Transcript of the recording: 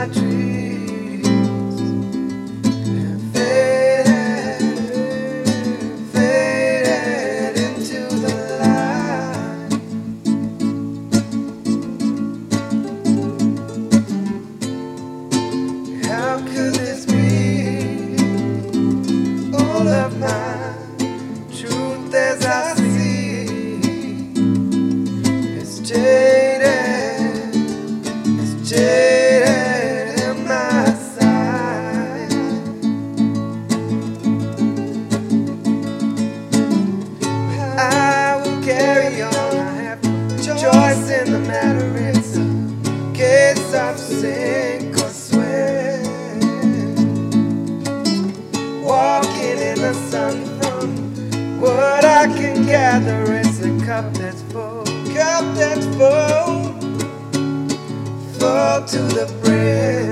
my dreams and faded into the light. How could this be? All of my truth as I see is jaded, in my sight. I will carry on. I have no choice in the matter. It's a case of sink or swim. Walking in the sun from what I can gather. It's a cup that's full, full to the brim.